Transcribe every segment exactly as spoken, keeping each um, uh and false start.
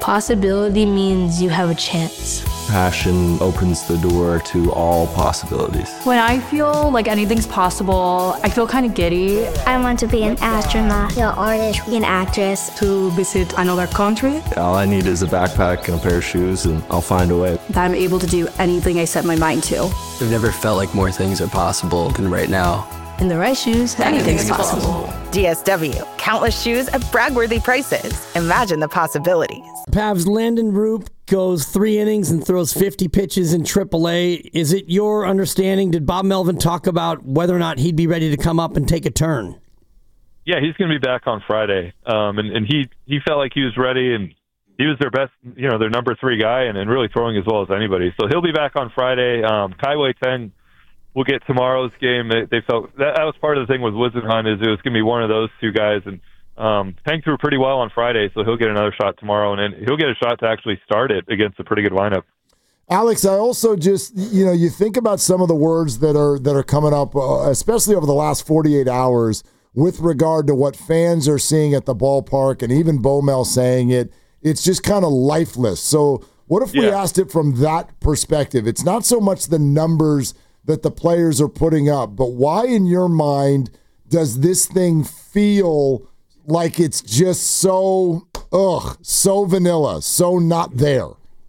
Possibility means you have a chance. Passion opens the door to all possibilities. When I feel like anything's possible, I feel kind of giddy. I want to be an astronaut, an artist, an actress. To visit another country. All I need is a backpack and a pair of shoes, and I'll find a way. That I'm able to do anything I set my mind to. I've never felt like more things are possible than right now. In the right shoes, anything's, anything's possible. possible. D S W. Countless shoes at brag-worthy prices. Imagine the possibilities. Pavs Landon Roop goes three innings and throws fifty pitches in triple A. Is it your understanding, did Bob Melvin talk about whether or not he'd be ready to come up and take a turn? Yeah, he's going to be back on Friday. Um, and, and he, he felt like he was ready, and he was their best, you know, their number three guy, and, and really throwing as well as anybody. So he'll be back on Friday. Um, Kaiwei Teng will get tomorrow's game. They, they felt that, that was part of the thing with Wisenhunt, is it was going to be one of those two guys. And um, Teng threw pretty well on Friday, so he'll get another shot tomorrow, and then he'll get a shot to actually start it against a pretty good lineup. Alex, I also just, you know, you think about some of the words that are that are coming up, uh, especially over the last forty-eight hours, with regard to what fans are seeing at the ballpark, and even Bo Mel saying it. It's just kind of lifeless. So what if we yeah. asked it from that perspective? It's not so much the numbers that the players are putting up, but why in your mind does this thing feel like it's just so, ugh, so vanilla, so not there?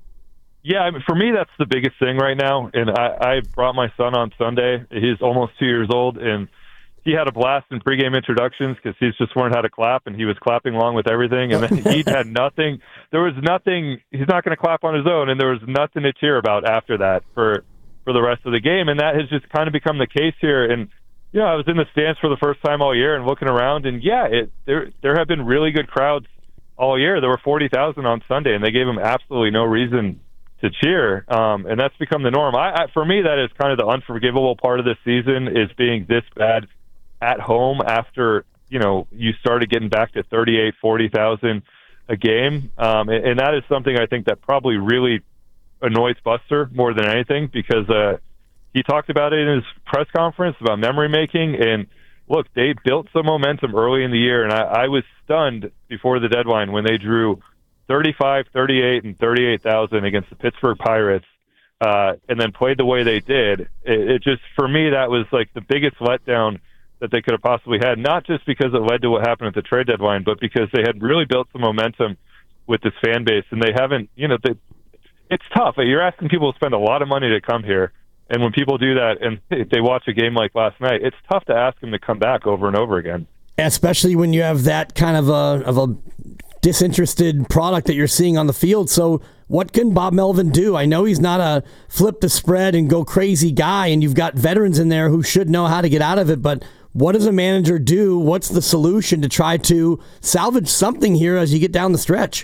Yeah, I mean, for me, that's the biggest thing right now. And I, I brought my son on Sunday. He's almost two years old, and he had a blast in pregame introductions because he's just learned how to clap, and he was clapping along with everything. And then he had nothing. There was nothing. He's not going to clap on his own, and there was nothing to cheer about after that for for the rest of the game. And that has just kind of become the case here. And, you know, I was in the stands for the first time all year and looking around, and, yeah, it there there have been really good crowds all year. There were forty thousand on Sunday, and they gave them absolutely no reason to cheer. Um, and that's become the norm. I, I, for me, that is kind of the unforgivable part of this season, is being this bad at home after, you know, you started getting back to thirty-eight, forty thousand a game. Um, and, and that is something I think that probably really annoys Buster more than anything, because uh, he talked about it in his press conference about memory making. And look, they built some momentum early in the year, and I, I was stunned before the deadline when they drew thirty-five, thirty-eight, and thirty-eight thousand against the Pittsburgh Pirates, uh, and then played the way they did. It, it just, for me, that was like the biggest letdown that they could have possibly had, not just because it led to what happened at the trade deadline, but because they had really built some momentum with this fan base, and they haven't, you know, they, it's tough. You're asking people to spend a lot of money to come here, and when people do that and they watch a game like last night, it's tough to ask them to come back over and over again. Especially when you have that kind of a of a disinterested product that you're seeing on the field. So what can Bob Melvin do? I know he's not a flip the spread and go crazy guy, and you've got veterans in there who should know how to get out of it, but what does a manager do? What's the solution to try to salvage something here as you get down the stretch?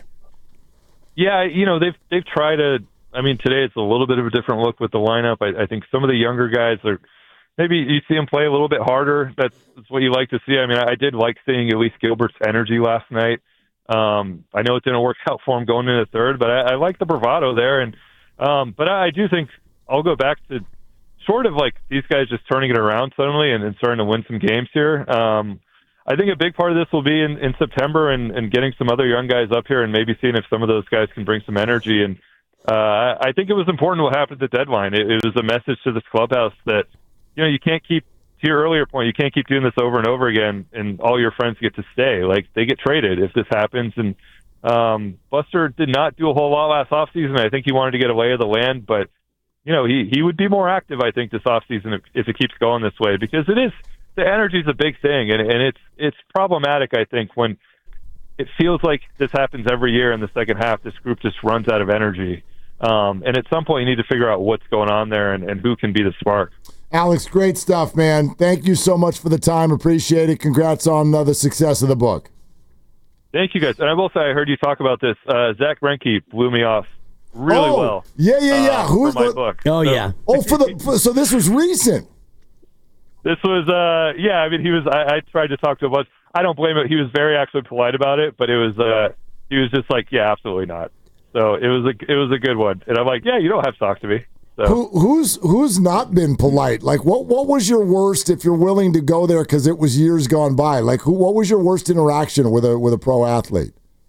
Yeah, you know, they've they've tried to, I mean, today it's a little bit of a different look with the lineup. I, I think some of the younger guys are, maybe you see them play a little bit harder. That's, that's what you like to see. I mean, I did like seeing Elise Gilbert's energy last night. Um, I know it didn't work out for him going into the third, but I, I like the bravado there. And um, But I, I do think I'll go back to sort of like these guys just turning it around suddenly and, and starting to win some games here. Um, I think a big part of this will be in, in September and, and getting some other young guys up here and maybe seeing if some of those guys can bring some energy. And uh, I think it was important what happened at the deadline. It, it was a message to this clubhouse that, you know, you can't keep, to your earlier point, you can't keep doing this over and over again and all your friends get to stay. Like, they get traded if this happens. And um, Buster did not do a whole lot last offseason. I think he wanted to get a lay of the land, but, you know, he, he would be more active, I think, this offseason if, if it keeps going this way, because it is, the energy is a big thing, and, and it's it's problematic, I think, when it feels like this happens every year in the second half. This group just runs out of energy. Um, and at some point, you need to figure out what's going on there and, and who can be the spark. Alex, great stuff, man. Thank you so much for the time. Appreciate it. Congrats on uh, the success of the book. Thank you, guys. And I will say, I heard you talk about this. Uh, Zach Greinke blew me off really oh, well. Yeah, yeah, yeah. Uh, Who's for my the book? Oh, so, yeah. Oh, for the for, so this was recent. This was, uh, yeah, I mean, he was, I, I tried to talk to him about, I don't blame him. He was very actually polite about it, but it was, uh, he was just like, yeah, absolutely not. So it was a, it was a good one. And I'm like, yeah, you don't have to talk to me. So. Who, who's who's not been polite? Like, what what was your worst, if you're willing to go there, because it was years gone by? Like, who? What was your worst interaction with a with a pro athlete?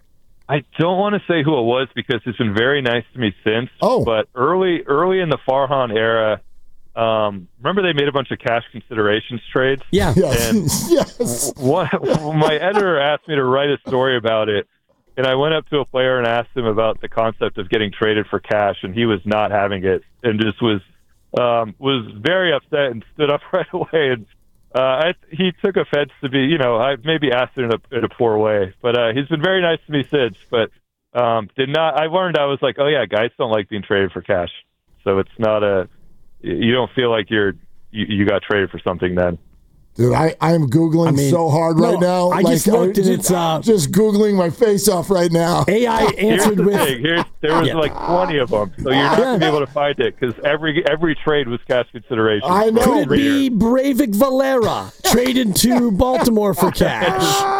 I don't want to say who it was because he's been very nice to me since. Oh. But early early in the Farhan era, um, remember they made a bunch of cash considerations trades? Yeah. Yes. And yes. one, my editor asked me to write a story about it, and I went up to a player and asked him about the concept of getting traded for cash, and he was not having it and just was um, was very upset and stood up right away. And uh, I, he took offense to be, you know, I maybe asked it in a, in a poor way, but uh, he's been very nice to me since. But um, did not. I learned I was like, oh yeah, guys don't like being traded for cash, so it's not a. You don't feel like you're you, you got traded for something then. Dude, I, I'm Googling I mean, so hard right no, now. I just like, looked I, and it's uh, just Googling my face off right now. A I Here's answered the with thing. Here's, there was Yeah. like twenty of them, so you're not going to be able to find it because every every trade was cash consideration. I know. could it be Breivik Valera traded to Baltimore for cash?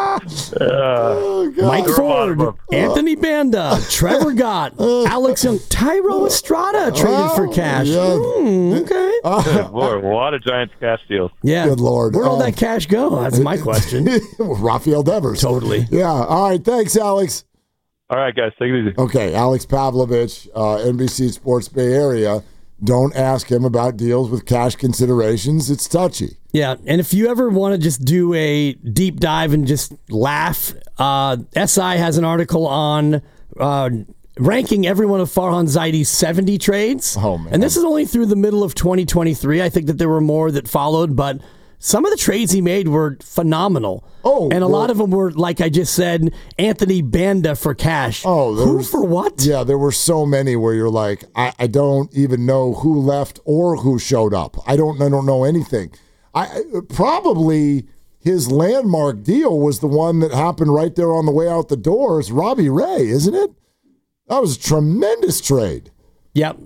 Oh, God. Mike There were a lot of Ford, them. Anthony Banda, Trevor Gott, Alex Young, Tyro Estrada traded for cash. Yeah. Hmm, okay. Good Lord, a lot of Giants cash deals. Yeah. Good Lord. Where'd all Uh, that cash go? That's my question. Rafael Devers. Totally. Yeah. All right. Thanks, Alex. All right, guys, take it easy. Okay. Alex Pavlovich, uh, N B C Sports Bay Area. Don't ask him about deals with cash considerations. It's touchy. Yeah, and if you ever want to just do a deep dive and just laugh, uh, S I has an article on uh, ranking every one of Farhan Zaidi's seventy trades. Oh, man. And this is only through the middle of twenty twenty-three. I think that there were more that followed, but some of the trades he made were phenomenal. Oh, and a well- lot of them were, like I just said, Anthony Banda for cash. Oh, there who was- for what? Yeah, there were so many where you're like, I, I don't even know who left or who showed up. I don't I don't know anything. I probably his landmark deal was the one that happened right there on the way out the door. It's Robbie Ray, isn't it? That was a tremendous trade. Yep.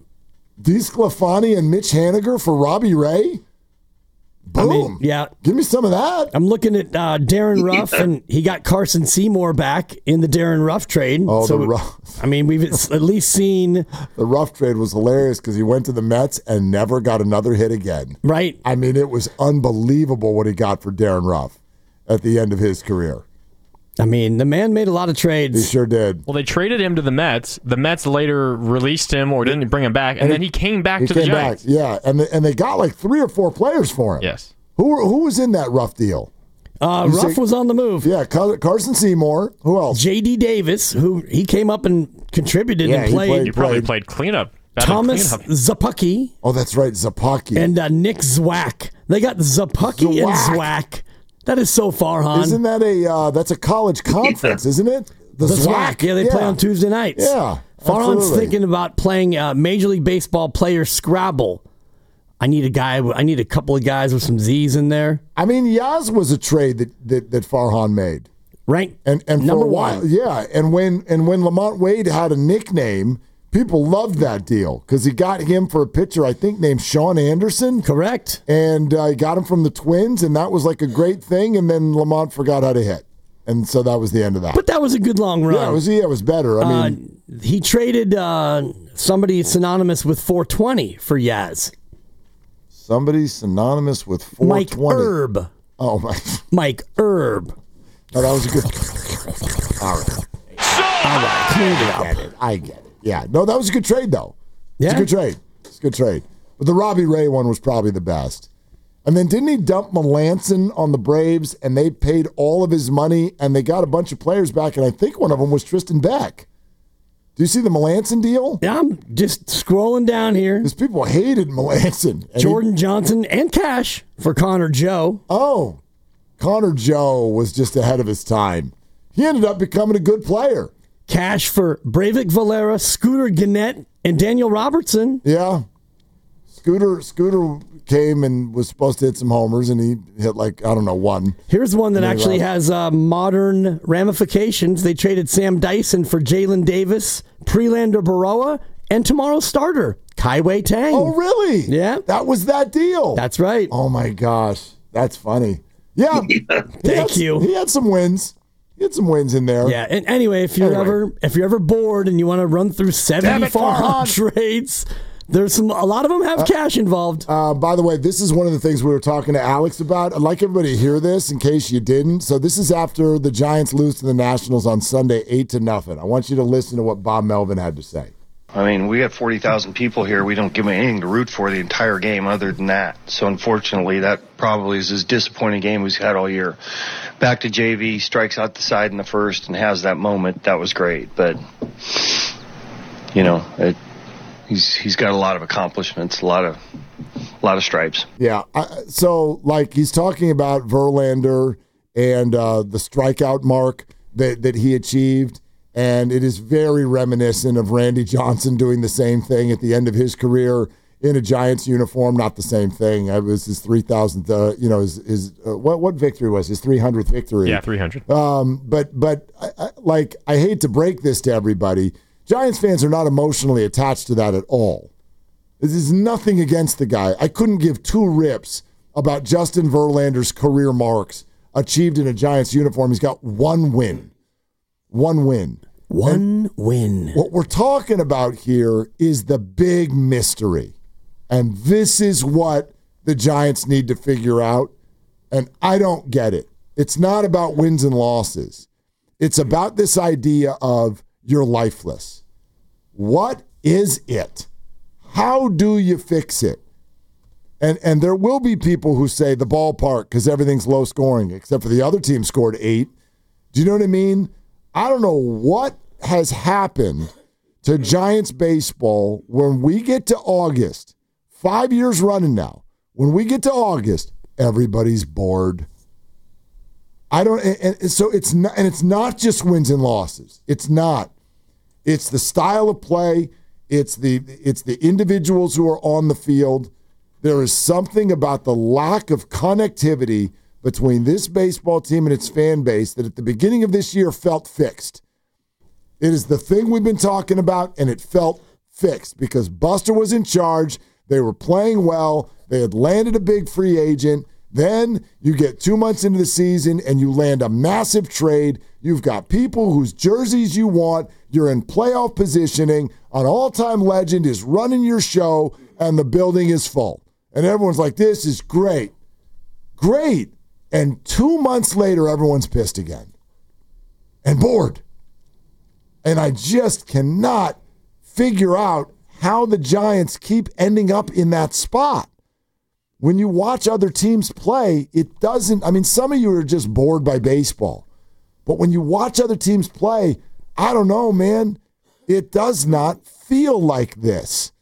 DeSclafani and Mitch Haniger for Robbie Ray. Boom. I mean, yeah. Give me some of that. I'm looking at uh, Darren Ruff, and he got Carson Seymour back in the Darren Ruff trade. Oh, so, the Ruff. I mean, we've at least seen, The Ruff trade was hilarious because he went to the Mets and never got another hit again. right? I mean, it was unbelievable what he got for Darren Ruff at the end of his career. I mean, the man made a lot of He trades. sure did. Well, they traded him to the Mets. The Mets later released him or didn't bring him back, and, And then he- he came back He to came the back, Giants. yeah, and the, and they got like three or four players for him. Yes. Who were, who was in that Ruff deal? Uh, You Ruff say- was on the move. Yeah, Car- Carson Seymour. Who else? J D Davis, who he came up and contributed Yeah, and he played. played- He probably played. played cleanup. Batted Thomas cleanup. Zappucki Oh, that's right, Zapaki. and uh, Nick Zwack. They got Zappucki and Zwack. Zwack. That is so far, Han. Isn't that a uh, that's a college conference, isn't it? the Zwack? Yeah, they play on Tuesday nights. Yeah, Farhan's absolutely. thinking about playing uh, Major League Baseball player Scrabble. I need a guy. I need a couple of guys with some Z's in there. I mean, Yaz was a trade that that, that Farhan made. Rank And and for number a while, one. yeah. And when and when Lamont Wade had a nickname, people loved that deal because he got him for a pitcher, I think, named Sean Anderson, Correct. and uh, he got him from the Twins, and that was like a great thing. And then Lamont forgot how to hit, and so that was the end of that. But that was a good long run. yeah, it was yeah, it was better. I Uh, mean, he traded uh, somebody synonymous with four twenty for Yaz. somebody synonymous with four Mike twenty. Erb. Oh my! Mike Erb. No, that was a good. All right, All right, cleaned it I up. get it. I get it. Yeah, no, that was a good trade though. It's Yeah. a good trade. It's a good trade. But the Robbie Ray one was probably the best. And then didn't he dump Melanson on the Braves, and they paid all of his money, and they got a bunch of players back, and I think one of them was Tristan Beck. Do you see the Melanson deal? Yeah, I'm just scrolling down here. Because people hated Melanson. And he- Jordan Johnson and cash for Connor Joe. oh, Connor Joe was just ahead of his time. He ended up becoming a good player. Cash for Breivik Valera, Scooter Gannett, and Daniel Robertson. Yeah. Scooter Scooter came and was supposed to hit some homers, and he hit like, I don't know, one. Here's one that Yeah, actually Rob. has uh, modern ramifications. They traded Sam Dyson for Jalen Davis, Prelander Baroa, and tomorrow's starter, Kaiwei Tang. Oh, really? Yeah. That was that deal. That's right. Oh, my gosh. That's funny. Yeah. He Thank had- you. He had some wins. He had some wins in there. Yeah, and anyway, if you're Anyway. ever if you're ever bored and you want to run through Damn it, seventy-four Farhan. trades, There's some. A lot of them have Uh, cash involved. Uh, by the way, this is one of the things we were talking to Alex about. I'd like everybody to hear this in case you didn't. So this is after the Giants lose to the Nationals on Sunday, eight to nothing. I want you to listen to what Bob Melvin had to say. I mean, we got forty thousand people here. We don't give them anything to root for the entire game other than that. So unfortunately, that probably is as disappointing a game we've had all year. Back to J V, strikes out the side in the first and has that moment. That was great. But, you know, it, he's he's got a lot of accomplishments, a lot of a lot of stripes. Yeah. I, so, like, he's talking about Verlander and uh, the strikeout mark that, that he achieved. And it is very reminiscent of Randy Johnson doing the same thing at the end of his career in a Giants uniform. Not the same thing. It was his three thousandth, uh, you know, his, his uh, what what victory was his three hundredth victory? Yeah, three hundred. Um, but but I, I, like I hate to break this to everybody, Giants fans are not emotionally attached to that at all. This is nothing against the guy. I couldn't give two rips about Justin Verlander's career marks achieved in a Giants uniform. He's got one win. One win. One and win. What we're talking about here is the big mystery. And this is what the Giants need to figure out. And I don't get it. It's not about wins and losses. It's about this idea of you're lifeless. What is it? How do you fix it? And and there will be people who say the ballpark because everything's low scoring, except for the other team scored eight. Do you know what I mean? I don't know what has happened to Giants baseball when we get to August, five years running now, when we get to August, everybody's bored. I don't, and, and so it's not, and it's not just wins and losses. It's not. It's the style of play. It's the, it's the individuals who are on the field. There is something about the lack of connectivity between this baseball team and its fan base that at the beginning of this year felt fixed. It is the thing we've been talking about, and it felt fixed because Buster was in charge. They were playing well. They had landed a big free agent. Then you get two months into the season, and you land a massive trade. You've got people whose jerseys you want. You're in playoff positioning. An all-time legend is running your show, and the building is full. And everyone's like, this is great. Great. And two months later, everyone's pissed again and bored. And I just cannot figure out how the Giants keep ending up in that spot. When you watch other teams play, it doesn't, I mean, some of you are just bored by baseball. But when you watch other teams play, I don't know, man, it does not feel like this.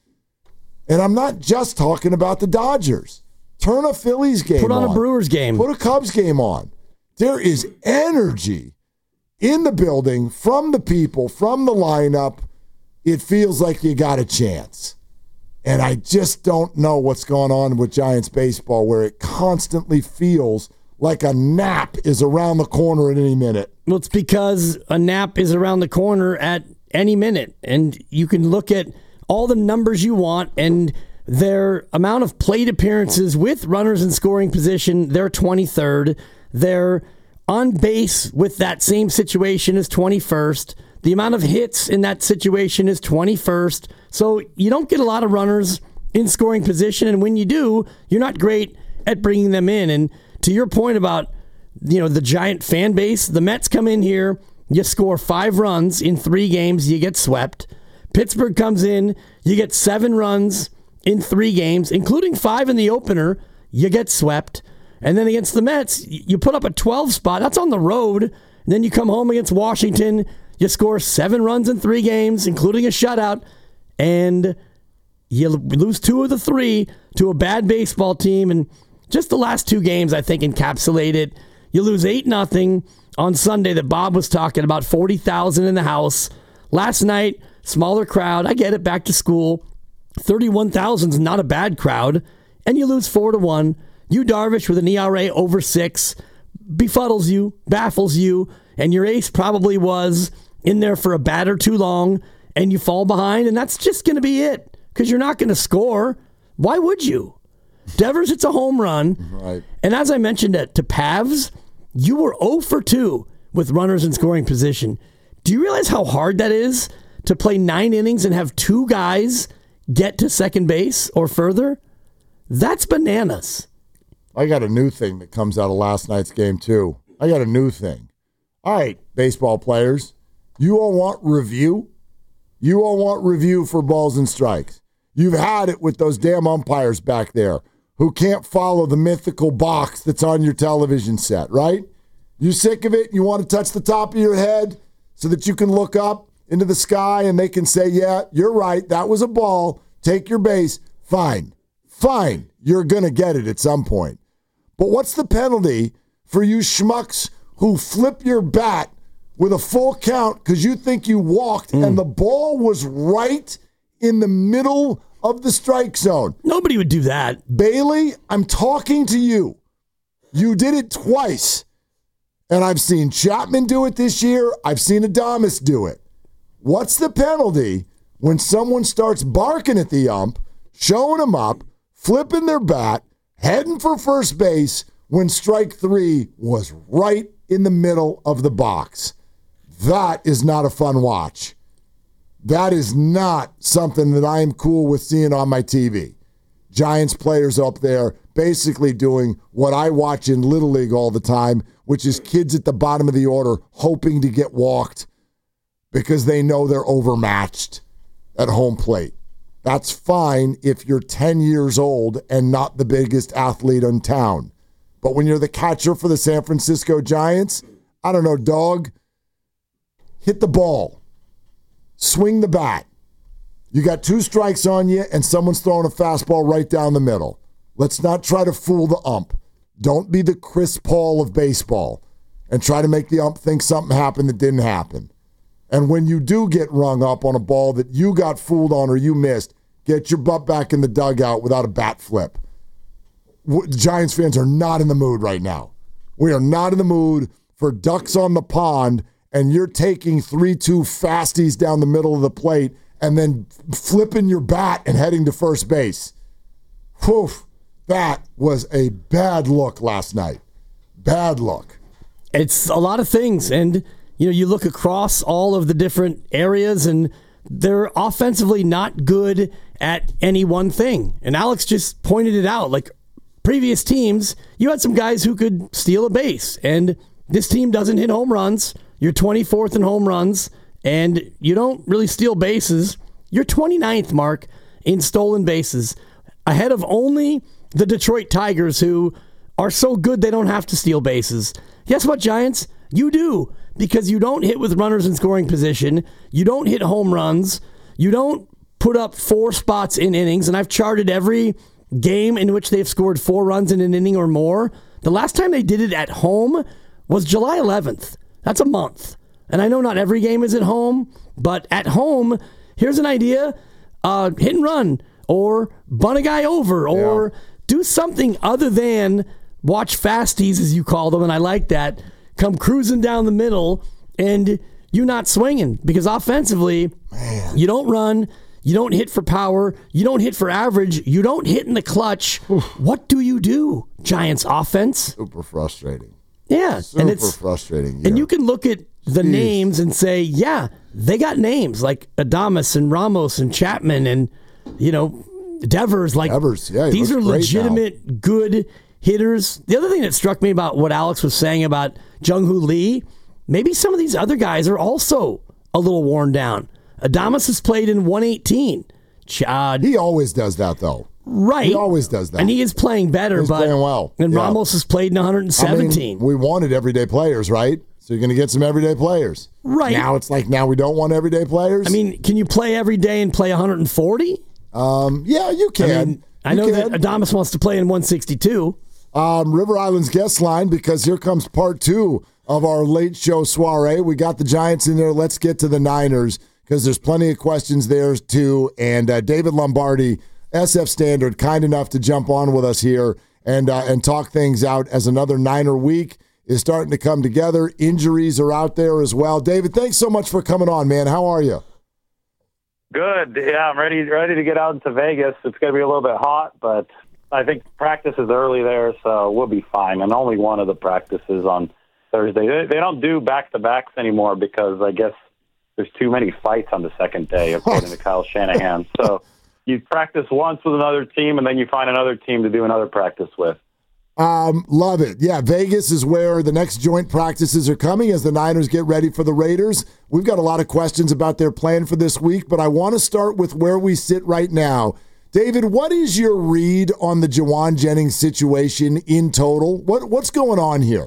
And I'm not just talking about the Dodgers. Turn a Phillies game on. Put on a Brewers game. Put a Cubs game on. There is energy in the building from the people, from the lineup. It feels like you got a chance. And I just don't know what's going on with Giants baseball where it constantly feels like a nap is around the corner at any minute. Well, it's because a nap is around the corner at any minute. And you can look at all the numbers you want and their amount of plate appearances with runners in scoring position, they're twenty-third. They're on base with that same situation is twenty-first. The amount of hits in that situation is twenty-first. So you don't get a lot of runners in scoring position. And when you do, you're not great at bringing them in. And to your point about, you know, the Giant fan base, the Mets come in here, you score five runs in three games, you get swept. Pittsburgh comes in, you get seven runs in three games, including five in the opener, you get swept. And then against the Mets, you put up a twelve spot. That's on the road. And then you come home against Washington, you score seven runs in three games, including a shutout, and you lose two of the three to a bad baseball team. And just the last two games, I think, encapsulate it. You lose eight nothing on Sunday that Bob was talking about, forty thousand in the house. Last night, smaller crowd. I get it, back to school. thirty-one thousand is not a bad crowd. And you lose four to one. You Darvish with an E R A over six befuddles you, baffles you, and your ace probably was in there for a batter too long, and you fall behind, and that's just going to be it because you're not going to score. Why would you? Devers, it's a home run. Right. And as I mentioned it to Pavs, you were zero for two with runners in scoring position. Do you realize how hard that is to play nine innings and have two guys get to second base or further, that's bananas. I got a new thing that comes out of last night's game, too. I got a new thing. All right, baseball players, you all want review? You all want review for balls and strikes. You've had it with those damn umpires back there who can't follow the mythical box that's on your television set, right? You sick of it? You want to touch the top of your head so that you can look up into the sky and they can say, yeah, you're right, that was a ball. Take your base. Fine. Fine. You're going to get it at some point. But what's the penalty for you schmucks who flip your bat with a full count because you think you walked mm. and the ball was right in the middle of the strike zone? Nobody would do that. Bailey, I'm talking to you. You did it twice. And I've seen Chapman do it this year. I've seen Adames do it. What's the penalty when someone starts barking at the ump, showing them up, flipping their bat, heading for first base when strike three was right in the middle of the box? That is not a fun watch. That is not something that I am cool with seeing on my T V. Giants players up there basically doing what I watch in Little League all the time, which is kids at the bottom of the order hoping to get walked because they know they're overmatched at home plate. That's fine if you're ten years old and not the biggest athlete in town. But when you're the catcher for the San Francisco Giants, I don't know, dog, hit the ball. Swing the bat. You got two strikes on you and someone's throwing a fastball right down the middle. Let's not try to fool the ump. Don't be the Chris Paul of baseball and try to make the ump think something happened that didn't happen. And when you do get rung up on a ball that you got fooled on or you missed, get your butt back in the dugout without a bat flip. Giants fans are not in the mood right now. We are not in the mood for ducks on the pond, and you're taking three two fasties down the middle of the plate and then flipping your bat and heading to first base. Whew, that was a bad look last night. Bad look. It's a lot of things, and you know, you look across all of the different areas, and they're offensively not good at any one thing. And Alex just pointed it out. Like previous teams, you had some guys who could steal a base, and this team doesn't hit home runs. You're twenty-fourth in home runs, and you don't really steal bases. You're twenty-ninth, Mark, in stolen bases, ahead of only the Detroit Tigers, who are so good they don't have to steal bases. Guess what, Giants? You do, because you don't hit with runners in scoring position. You don't hit home runs. You don't put up four spots in innings, and I've charted every game in which they've scored four runs in an inning or more. The last time they did it at home was July eleventh. That's a month. And I know not every game is at home, but at home, here's an idea. Uh, hit and run, or bunt a guy over, or yeah. do something other than watch fasties, as you call them, and I like that. Come cruising down the middle, and you not swinging. Because offensively, Man. you don't run, you don't hit for power, you don't hit for average, you don't hit in the clutch. Oof. What do you do, Giants offense? Super frustrating. Yeah. Super and it's, frustrating. Here. And you can look at the Jeez. names and say, yeah, they got names like Adames and Ramos and Chapman and, you know, Devers. Like, Devers, yeah, these are legitimate, now. good hitters. The other thing that struck me about what Alex was saying about Jung-Hoo Lee, maybe some of these other guys are also a little worn down. Adames has played in one eighteen. Chad. He always does that, though. Right. He always does that. And he is playing better. He's but, playing well. And yeah. Ramos has played in one seventeen. I mean, we wanted everyday players, right? So you're going to get some everyday players. Right. Now it's like, now we don't want everyday players? I mean, can you play every day and play one forty? Um, yeah, you can. I, mean, I know can. that Adames wants to play in one sixty-two. Um, River Island's guest line, because here comes part two of our late show soiree. We got the Giants in there. Let's get to the Niners, because there's plenty of questions there too. And uh, David Lombardi, S F Standard, kind enough to jump on with us here and uh, and talk things out as another Niner week is starting to come together. Injuries are out there as well. David, thanks so much for coming on, man. How are you? Good. Yeah, I'm ready ready to get out into Vegas. It's going to be a little bit hot, but I think practice is early there, so we'll be fine. And only one of the practices on Thursday. They, they don't do back-to-backs anymore because I guess there's too many fights on the second day, according to Kyle Shanahan. So you practice once with another team, and then you find another team to do another practice with. Um, love it. Yeah, Vegas is where the next joint practices are coming as the Niners get ready for the Raiders. We've got a lot of questions about their plan for this week, but I want to start with where we sit right now. David, what is your read on the Jauan Jennings situation in total? What What's going on here?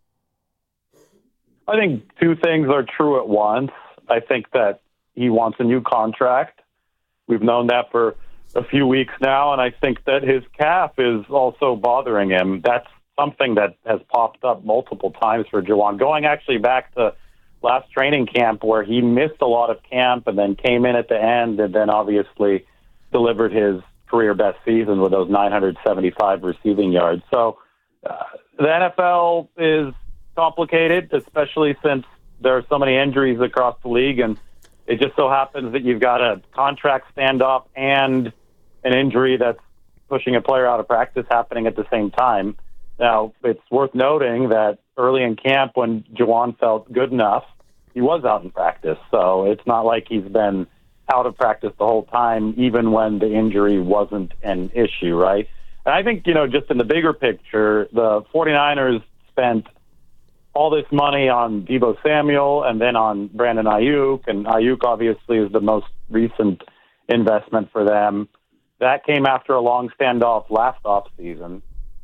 I think two things are true at once. I think that he wants a new contract. We've known that for a few weeks now, and I think that his calf is also bothering him. That's something that has popped up multiple times for Jauan, going actually back to last training camp where he missed a lot of camp and then came in at the end and then obviously delivered his career best season with those nine hundred seventy-five receiving yards. So uh, the N F L is complicated, especially since there are so many injuries across the league, and it just so happens that you've got a contract standoff and an injury that's pushing a player out of practice happening at the same time. Now, it's worth noting that early in camp when Jauan felt good enough, he was out in practice. So it's not like he's been out of practice the whole time, even when the injury wasn't an issue, right? And I think, you know, just in the bigger picture, the 49ers spent all this money on Deebo Samuel and then on Brandon Ayuk, and Ayuk obviously is the most recent investment for them. That came after a long standoff last offseason.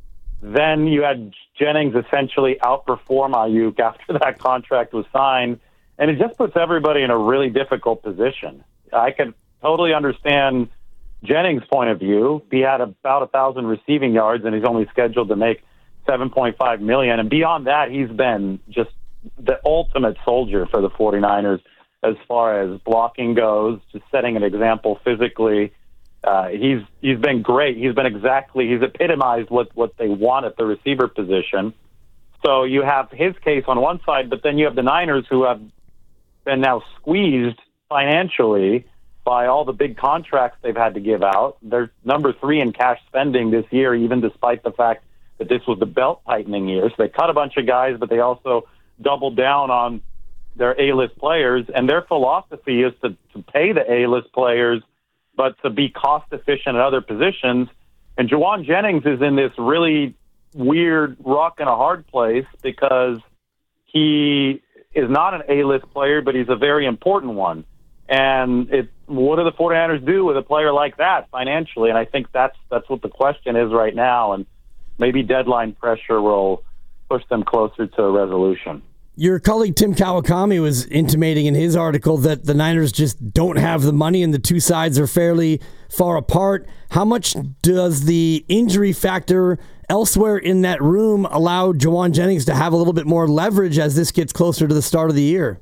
Then you had Jennings essentially outperform Ayuk after that contract was signed, and it just puts everybody in a really difficult position. I can totally understand Jennings' point of view. He had about a thousand receiving yards, and he's only scheduled to make seven point five million dollars. And beyond that, he's been just the ultimate soldier for the 49ers as far as blocking goes, just setting an example physically. Uh, he's he's been great. He's been exactly, he's epitomized what, what they want at the receiver position. So you have his case on one side, but then you have the Niners who have been now squeezed financially by all the big contracts they've had to give out. They're number three in cash spending this year, even despite the fact that this was the belt-tightening year. So they cut a bunch of guys, but they also doubled down on their A-list players. And their philosophy is to, to pay the A-list players, but to be cost-efficient at other positions. And Jauan Jennings is in this really weird rock and a hard place because he is not an A-list player, but he's a very important one. And it, what do the 49ers do with a player like that financially? And I think that's that's what the question is right now. And maybe deadline pressure will push them closer to a resolution. Your colleague Tim Kawakami was intimating in his article that the Niners just don't have the money and the two sides are fairly far apart. How much does the injury factor elsewhere in that room allow Jauan Jennings to have a little bit more leverage as this gets closer to the start of the year?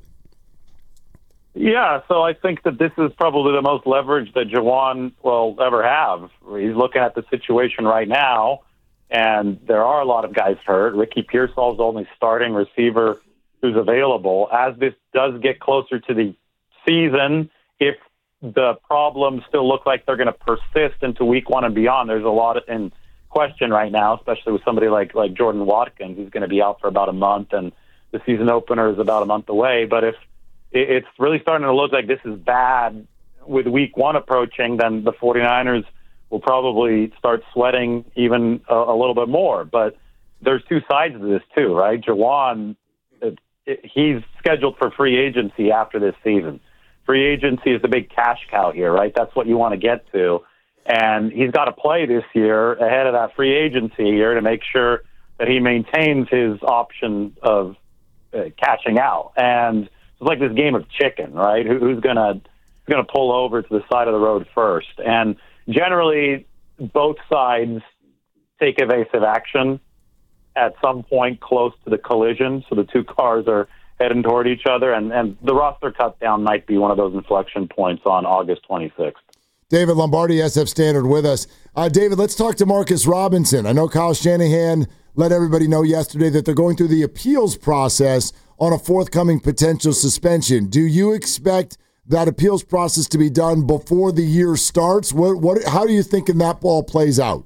Yeah, so I think that this is probably the most leverage that Jauan will ever have. He's looking at the situation right now, and there are a lot of guys hurt. Ricky Pearsall's the only starting receiver who's available. As this does get closer to the season, if the problems still look like they're going to persist into week one and beyond, there's a lot in question right now, especially with somebody like, like Jordan Watkins, who's going to be out for about a month, and the season opener is about a month away. But if it's really starting to look like this is bad with week one approaching, then the 49ers will probably start sweating even a, a little bit more. But there's two sides to this too, right? Jauan, it, it, he's scheduled for free agency after this season. Free agency is the big cash cow here, right? That's what you want to get to. And he's got to play this year ahead of that free agency year to make sure that he maintains his option of uh, cashing out. And it's like this game of chicken, right? Who, who's gonna who's gonna pull over to the side of the road first? And generally, both sides take evasive action at some point close to the collision, so the two cars are heading toward each other, and, and the roster cut down might be one of those inflection points on August twenty-sixth. David Lombardi, S F Standard, with us. Uh, David, let's talk to Marcus Robinson. I know Kyle Shanahan let everybody know yesterday that they're going through the appeals process on a forthcoming potential suspension. Do you expect that appeals process to be done before the year starts? What, what, how do you think that ball plays out?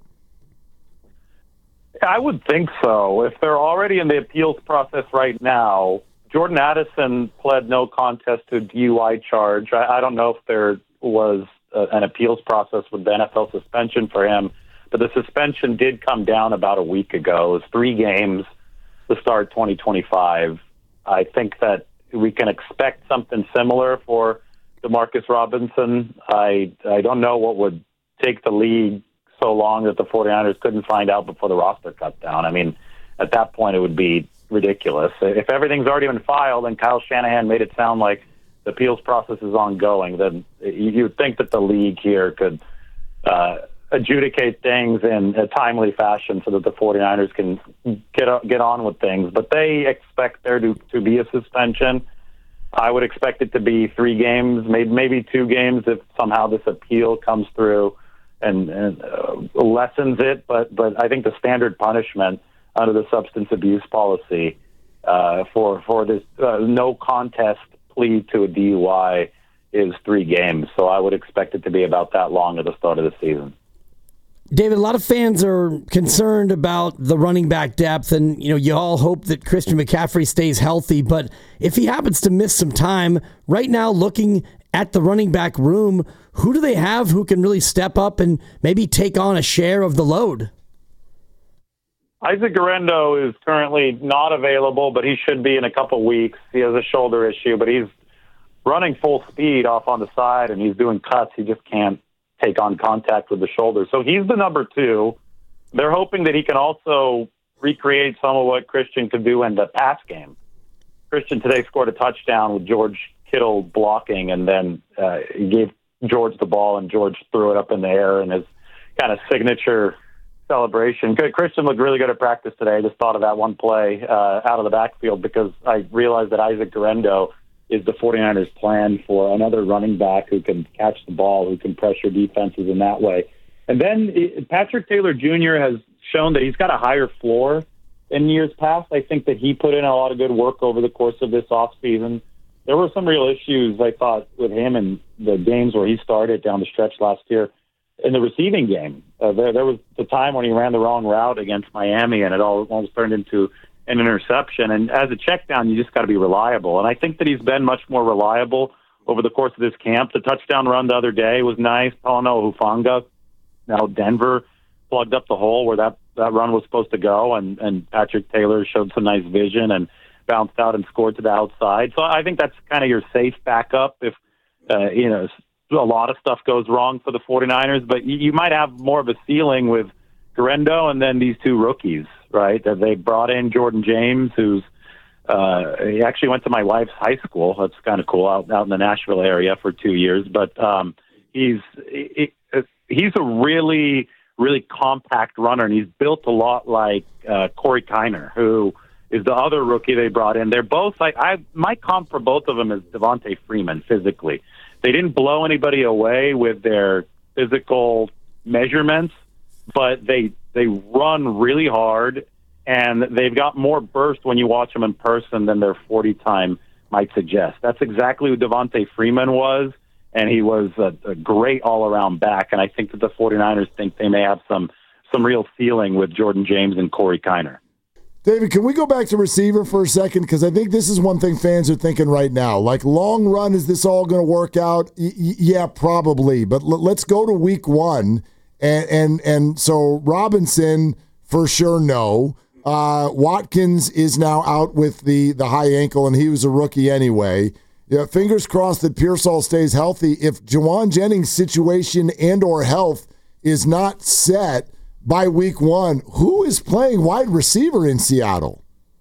I would think so. If they're already in the appeals process right now, Jordan Addison pled no contest to a D U I charge. I, I don't know if there was uh, an appeals process with the N F L suspension for him. But the suspension did come down about a week ago. It was three games to start twenty twenty-five. I think that we can expect something similar for Demarcus Robinson. I I don't know what would take the league so long that the 49ers couldn't find out before the roster cut down. I mean, at that point, it would be ridiculous. If everything's already been filed and Kyle Shanahan made it sound like the appeals process is ongoing, then you'd think that the league here could uh, adjudicate things in a timely fashion so that the 49ers can get get on with things. But they expect there to, to be a suspension. I would expect it to be three games, maybe maybe two games if somehow this appeal comes through and, and uh, lessens it. But but I think the standard punishment under the substance abuse policy uh, for for this uh, no contest plea to a D U I is three games. So I would expect it to be about that long at the start of the season. David, a lot of fans are concerned about the running back depth, and you know you all hope that Christian McCaffrey stays healthy. But if he happens to miss some time, right now looking at the running back room, who do they have who can really step up and maybe take on a share of the load? Isaac Guerendo is currently not available, but he should be in a couple weeks. He has a shoulder issue, but he's running full speed off on the side, and he's doing cuts. He just can't take on contact with the shoulder. So he's the number two. They're hoping that he can also recreate some of what Christian could do in the pass game. Christian today scored a touchdown with George Kittle blocking, and then uh, he gave George the ball, and George threw it up in the air in his kind of signature celebration. Good. Christian looked really good at practice today. I just thought of that one play uh, out of the backfield because I realized that Isaac Guerendo is the 49ers' plan for another running back who can catch the ball, who can pressure defenses in that way. And then it, Patrick Taylor Junior has shown that he's got a higher floor in years past. I think that he put in a lot of good work over the course of this offseason. There were some real issues, I thought, with him in the games where he started down the stretch last year. In the receiving game, uh, there, there was the time when he ran the wrong route against Miami, and it all almost turned into an interception. And as a check down, you just got to be reliable. And I think that he's been much more reliable over the course of this camp. The touchdown run the other day was nice. Pauno Hufanga, now Denver, plugged up the hole where that, that run was supposed to go. And, and Patrick Taylor showed some nice vision and bounced out and scored to the outside. So I think that's kind of your safe backup if, uh, you know, a lot of stuff goes wrong for the 49ers. But you, you might have more of a ceiling with Guerendo and then these two rookies, right? That they brought in Jordan James, who's uh, he actually went to my wife's high school. That's kind of cool, out out in the Nashville area for two years. But um, he's he, he's a really really compact runner, and he's built a lot like uh, Corey Kiner, who is the other rookie they brought in. They're both like I my comp for both of them is Devontae Freeman physically. They didn't blow anybody away with their physical measurements, but they they run really hard, and they've got more burst when you watch them in person than their forty time might suggest. That's exactly who Devontae Freeman was, and he was a, a great all-around back, and I think that the 49ers think they may have some some real ceiling with Jordan James and Corey Kiner. David, can we go back to receiver for a second? Because I think this is one thing fans are thinking right now. Like, long run, is this all going to work out? Y- yeah, probably. But l- let's go to week one. And and and so Robinson, for sure, no. Uh, Watkins is now out with the, the high ankle, and he was a rookie anyway. Yeah, fingers crossed that Pearsall stays healthy. If Juwan Jennings' situation and or health is not set by week one, who is playing wide receiver in Seattle?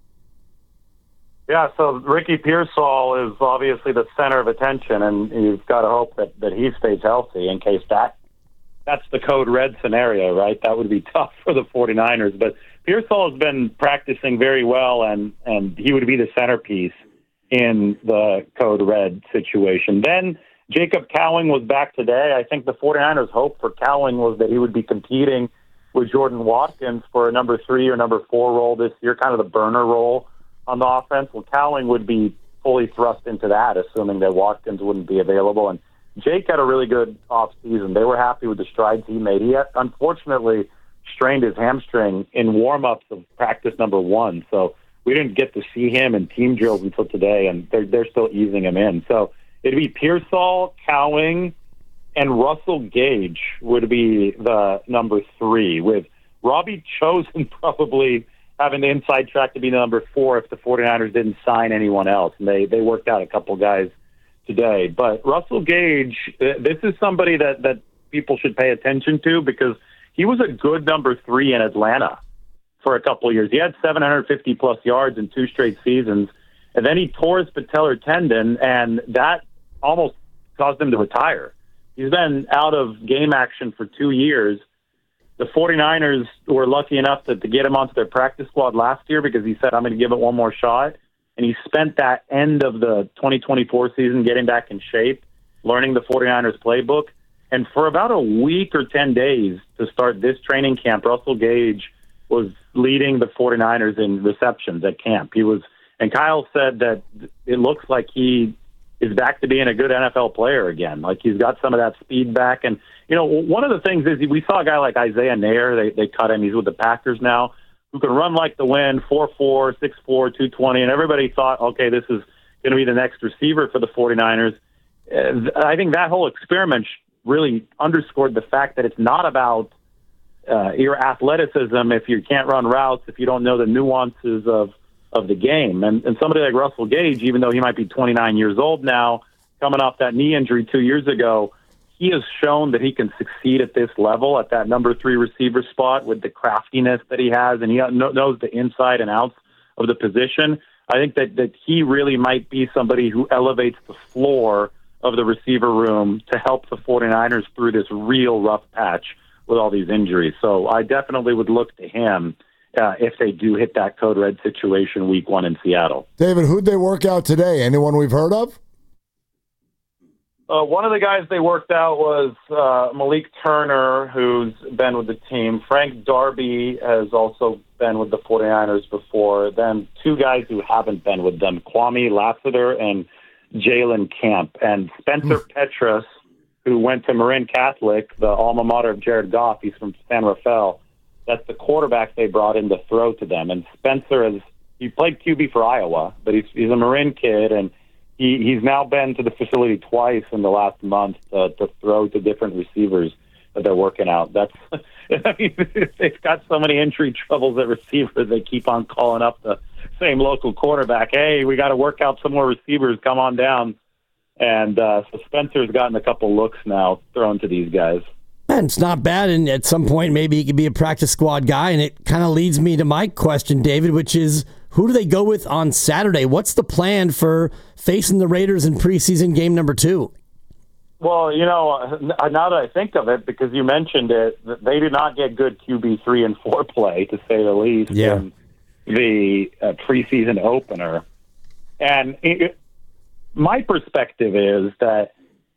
Yeah, so Ricky Pearsall is obviously the center of attention, and you've got to hope that, that he stays healthy in case that that's the code red scenario, right? That would be tough for the 49ers. But Pearsall has been practicing very well, and, and he would be the centerpiece in the code red situation. Then Jacob Cowing was back today. I think the 49ers' hope for Cowing was that he would be competing with Jordan Watkins for a number three or number four role this year, kind of the burner role on the offense. Well, Cowing would be fully thrust into that, assuming that Watkins wouldn't be available. And Jake had a really good offseason. They were happy with the strides he made. He had, unfortunately strained his hamstring in warm-ups of practice number one, so we didn't get to see him in team drills until today, and they're, they're still easing him in. So it'd be Pearsall, Cowing, and Russell Gage would be the number three, with Robbie Chosen probably having the inside track to be the number four if the 49ers didn't sign anyone else. And they, they worked out a couple guys today. But Russell Gage, this is somebody that, that people should pay attention to because he was a good number three in Atlanta for a couple of years. He had seven hundred fifty plus yards in two straight seasons. And then he tore his patellar tendon, and that almost caused him to retire. He's been out of game action for two years. The 49ers were lucky enough to, to get him onto their practice squad last year because he said, I'm going to give it one more shot. And he spent that end of the twenty twenty-four season getting back in shape, learning the 49ers playbook. And for about a week or ten days to start this training camp, Russell Gage was leading the 49ers in receptions at camp. He was, and Kyle said that it looks like he is back to being a good N F L player again. Like he's got some of that speed back. And, you know, one of the things is we saw a guy like Isaiah Nair. They, they cut him. He's with the Packers now, who can run like the wind, four four, six four, two twenty. And everybody thought, okay, this is going to be the next receiver for the 49ers. Uh, I think that whole experiment really underscored the fact that it's not about uh, your athleticism if you can't run routes, if you don't know the nuances of of the game. And, and somebody like Russell Gage, even though he might be twenty-nine years old now, coming off that knee injury two years ago, he has shown that he can succeed at this level, at that number three receiver spot with the craftiness that he has, and he knows the inside and outs of the position. I think that, that he really might be somebody who elevates the floor of the receiver room to help the 49ers through this real rough patch with all these injuries. So I definitely would look to him Uh, if they do hit that code red situation week one in Seattle. David, who'd they work out today? Anyone we've heard of? Uh, one of the guys they worked out was uh, Malik Turner, who's been with the team. Frank Darby has also been with the 49ers before. Then two guys who haven't been with them, Kwame Lassiter and Jalen Camp. And Spencer Petras, who went to Marin Catholic, the alma mater of Jared Goff. He's from San Rafael. That's the quarterback they brought in to throw to them. And Spencer has he played Q B for Iowa, but he's he's a Marin kid, and he, he's now been to the facility twice in the last month to, to throw to different receivers that they're working out. That's I mean, they've got so many injury troubles at receiver, they keep on calling up the same local quarterback. Hey, we got to work out some more receivers. Come on down. And uh, so Spencer's gotten a couple looks now thrown to these guys. And it's not bad, and at some point maybe he could be a practice squad guy, and it kind of leads me to my question, David, which is who do they go with on Saturday? What's the plan for facing the Raiders in preseason game number two? Well, you know, now that I think of it, because you mentioned it, they did not get good Q B three and four play, to say the least, yeah. in the uh, preseason opener. And it, my perspective is that,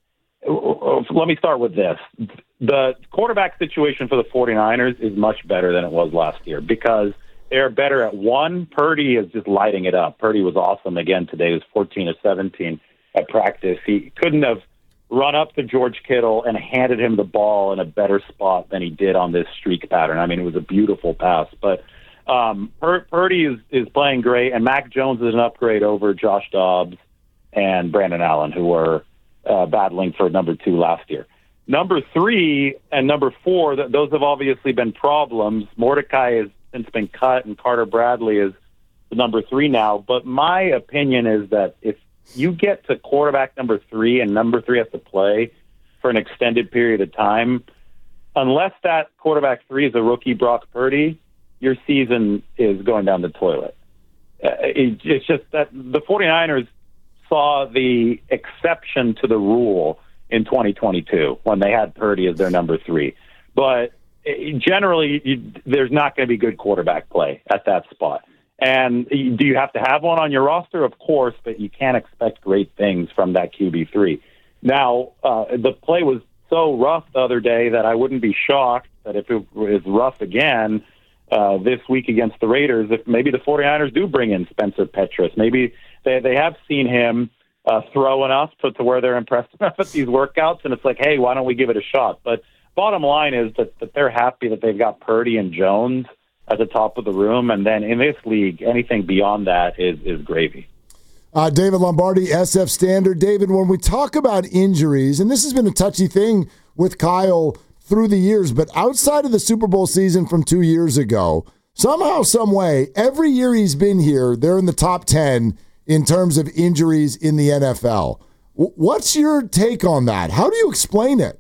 let me start with this. The quarterback situation for the 49ers is much better than it was last year because they're better at one. Purdy is just lighting it up. Purdy was awesome again today. He was fourteen of seventeen at practice. He couldn't have run up to George Kittle and handed him the ball in a better spot than he did on this streak pattern. I mean, it was a beautiful pass. But um, Pur- Purdy is, is playing great, and Mac Jones is an upgrade over Josh Dobbs and Brandon Allen, who were uh, battling for number two last year. Number three and number four, th- those have obviously been problems. Mordecai has since been cut, and Carter Bradley is the number three now. But my opinion is that if you get to quarterback number three and number three has to play for an extended period of time, unless that quarterback three is a rookie Brock Purdy, your season is going down the toilet. Uh, it, it's just that the 49ers saw the exception to the rule in twenty twenty-two when they had Purdy as their number three. But generally, you, there's not going to be good quarterback play at that spot. And do you have to have one on your roster? Of course, but you can't expect great things from that Q B three. Now, uh, the play was so rough the other day that I wouldn't be shocked that if it was rough again uh, this week against the Raiders, if maybe the 49ers do bring in Spencer Petras. Maybe they, they have seen him Uh, throw enough to, to where they're impressed enough at these workouts, and it's like, hey, why don't we give it a shot? But bottom line is that, that they're happy that they've got Purdy and Jones at the top of the room, and then in this league, anything beyond that is, is gravy. Uh, David Lombardi, S F Standard. David, when we talk about injuries, and this has been a touchy thing with Kyle through the years, but outside of the Super Bowl season from two years ago, somehow, some way, every year he's been here, they're in the top ten in terms of injuries in the N F L. W- what's your take on that? How do you explain it?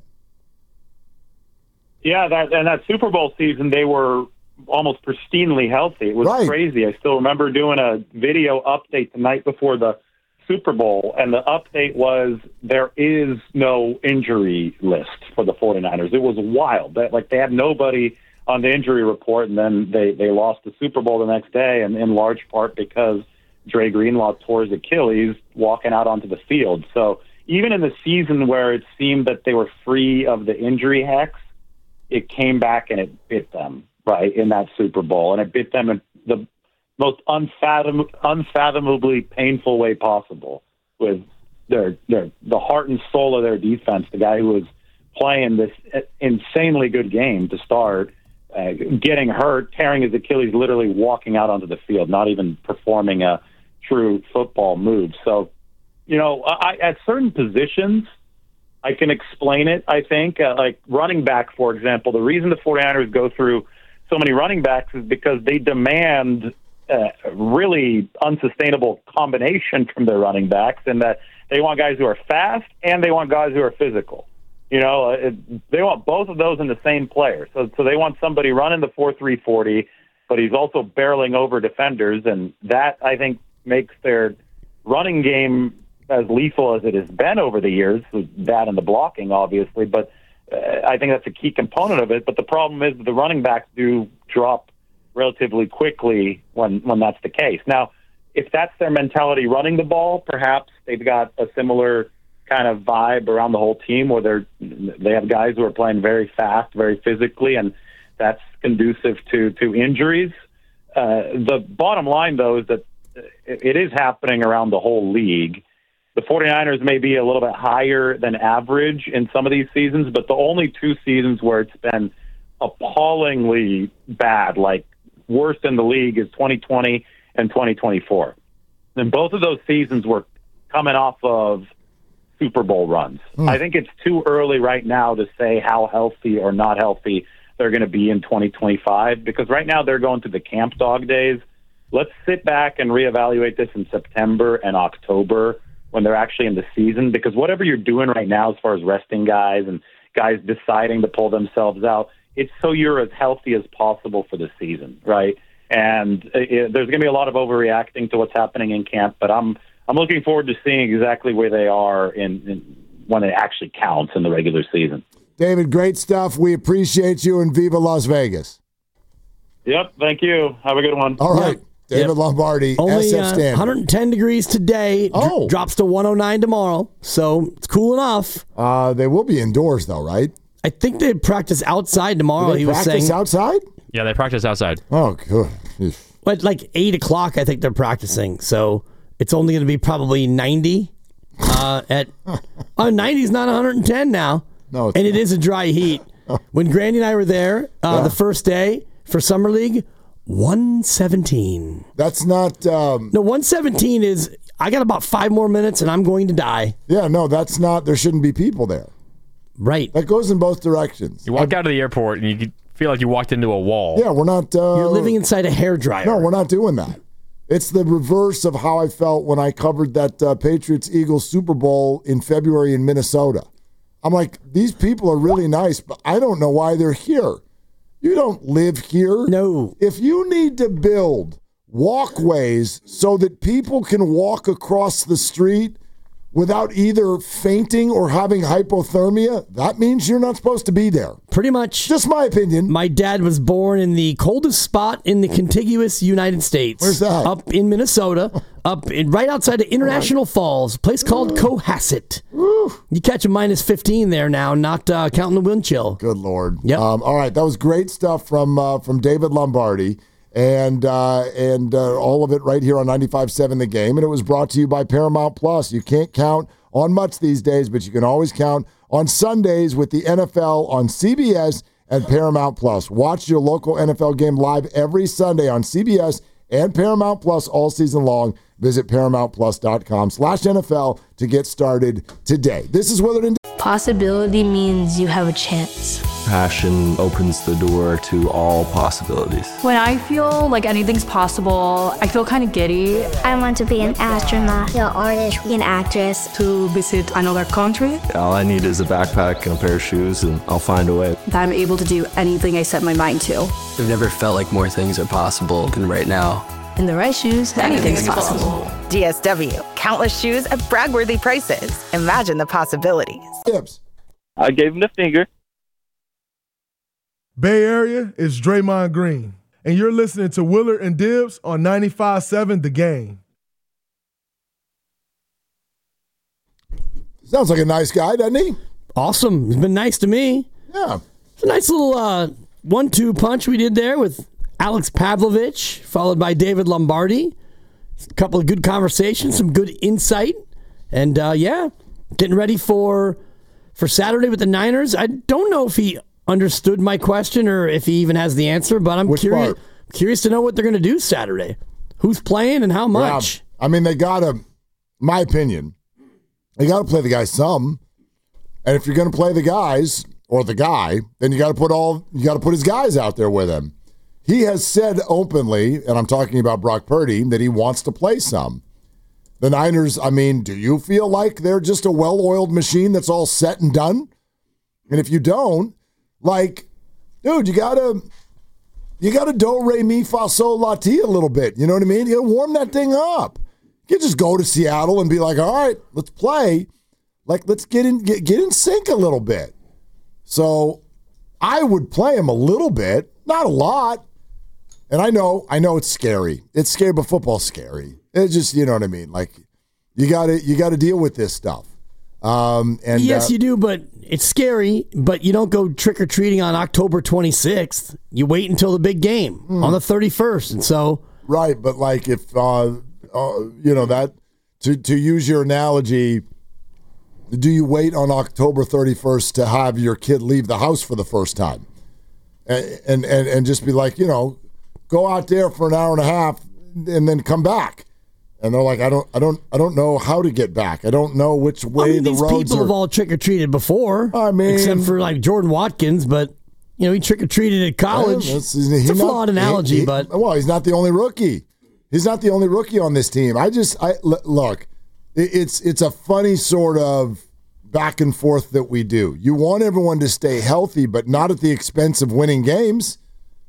Yeah, that and that Super Bowl season, they were almost pristinely healthy. It was right. crazy. I still remember doing a video update the night before the Super Bowl, and the update was there is no injury list for the 49ers. It was wild. That, like, they had nobody on the injury report, and then they, they lost the Super Bowl the next day, and in large part because Dre Greenlaw tore his Achilles walking out onto the field. So even in the season where it seemed that they were free of the injury hex, it came back and it bit them. Right, in that Super Bowl, and it bit them in the most unfathom, unfathomably painful way possible with their, their the heart and soul of their defense, the guy who was playing this insanely good game to start, uh, getting hurt, tearing his Achilles, literally walking out onto the field, not even performing a true football move. So, you know, I, at certain positions, I can explain it, I think. Uh, like running back, for example, the reason the 49ers go through so many running backs is because they demand uh, really unsustainable combination from their running backs, and that they want guys who are fast and they want guys who are physical. You know, it, they want both of those in the same player. So, so they want somebody running the four three forty, but he's also barreling over defenders, and that, I think, makes their running game as lethal as it has been over the years, that and the blocking, obviously, but Uh, I think that's a key component of it, but the problem is the running backs do drop relatively quickly when, when that's the case. Now, if that's their mentality running the ball, perhaps they've got a similar kind of vibe around the whole team where they're, they have guys who are playing very fast, very physically, and that's conducive to, to injuries. Uh, the bottom line, though, is that it, it is happening around the whole league. The 49ers may be a little bit higher than average in some of these seasons, but the only two seasons where it's been appallingly bad, like worst in the league, is twenty twenty and twenty twenty-four. And both of those seasons were coming off of Super Bowl runs. Hmm. I think it's too early right now to say how healthy or not healthy they're going to be in twenty twenty-five, because right now they're going through the camp dog days. Let's sit back and reevaluate this in September and October, when they're actually in the season, because whatever you're doing right now as far as resting guys and guys deciding to pull themselves out, it's so you're as healthy as possible for the season, right? And it, there's going to be a lot of overreacting to what's happening in camp, but I'm I'm looking forward to seeing exactly where they are in, in when it actually counts in the regular season. David, great stuff. We appreciate you, and Viva Las Vegas. Yep, thank you. Have a good one. All right. Yep. David Yep. Lombardi, Only S F uh, Standard. one hundred ten degrees today. Oh. Dr- drops to one oh nine tomorrow. So it's cool enough. Uh, they will be indoors, though, right? I think they practice outside tomorrow. Do they he was practice saying outside? Yeah, they practice outside. Oh, good. But like eight o'clock, I think they're practicing. So it's only going to be probably ninety. Uh, at oh, ninety is not one hundred ten now. No, it's and not. it is a dry heat. When Grandy and I were there uh, Yeah. the first day for Summer League, one seventeen. That's not. Um, No, one seventeen is, I got about five more minutes and I'm going to die. yeah, no, that's not. There shouldn't be people there. Right. That goes in both directions. You walk out of the airport and you could feel like you walked into a wall. Yeah, we're not. Uh, You're living inside a hairdryer. No, we're not doing that. It's the reverse of how I felt when I covered that uh, Patriots-Eagles Super Bowl in February in Minnesota. I'm like, these people are really nice, but I don't know why they're here. You don't live here. No. If you need to build walkways so that people can walk across the street without either fainting or having hypothermia, that means you're not supposed to be there. Pretty much. Just my opinion. My dad was born in the coldest spot in the contiguous United States. Where's that? Up in Minnesota, up in, right outside of International Falls, a place called Cohasset. You catch a minus fifteen there now, not uh, counting the wind chill. Good Lord. Yep. Um, all right, that was great stuff from uh, from David Lombardi. And uh, and uh, all of it right here on ninety-five point seven The Game. And it was brought to you by Paramount Plus. You can't count on much these days, but you can always count on Sundays with the N F L on C B S and Paramount Plus. Watch your local N F L game live every Sunday on C B S and Paramount Plus all season long. Visit paramountplus.com slash NFL to get started today. This is Willard and Possibility means you have a chance. Passion opens the door to all possibilities. When I feel like anything's possible, I feel kind of giddy. I want to be an astronaut, an artist, an actress. To visit another country. All I need is a backpack and a pair of shoes, and I'll find a way. That I'm able to do anything I set my mind to. I've never felt like more things are possible than right now. In the right shoes, anything's possible. D S W, countless shoes at brag-worthy prices. Imagine the possibilities. Tips. I gave him the finger. Bay Area is Draymond Green, and you're listening to Willard and Dibs on ninety-five point seven The Game. Sounds like a nice guy, doesn't he? Awesome. He's been nice to me. Yeah. It's a nice little uh, one two punch we did there with Alex Pavlovich, followed by David Lombardi. A couple of good conversations, some good insight. And, uh, yeah, getting ready for for Saturday with the Niners. I don't know if he understood my question or if he even has the answer, but I'm Which curious part? curious to know what they're going to do Saturday. Who's playing and how much? Yeah. I mean, they got to, my opinion, they got to play the guys some. And if you're going to play the guys or the guy, then you got to put all you got to put his guys out there with him. He has said openly, and I'm talking about Brock Purdy, that he wants to play some. The Niners, I mean, do you feel like they're just a well-oiled machine that's all set and done? And if you don't, like, dude, you gotta you gotta do re mi fa sol la ti a little bit. You know what I mean? You gotta warm that thing up. You can just go to Seattle and be like, all right, let's play. Like, let's get in get, get in sync a little bit. So I would play him a little bit, not a lot. And I know, I know it's scary. It's scary, but football's scary. It's just, you know what I mean? Like, you gotta you gotta deal with this stuff. Um, and yes, uh, you do, but it's scary. But you don't go trick or treating on October twenty-sixth. You wait until the big game mm. on the thirty-first, and so right. But like, if uh, uh, you know that to to use your analogy, do you wait on October thirty-first to have your kid leave the house for the first time, and and and, and just be like, you know, go out there for an hour and a half and then come back? And they're like, I don't, I don't, I don't know how to get back. I don't know which way I mean, the these roads people are. have all trick or treated before. I mean, except for like Jordan Watkins, but you know he trick or treated at college. Yeah, it's a flawed not, analogy, he, he, but well, he's not the only rookie. He's not the only rookie on this team. I just, I look, it, it's it's a funny sort of back and forth that we do. You want everyone to stay healthy, but not at the expense of winning games.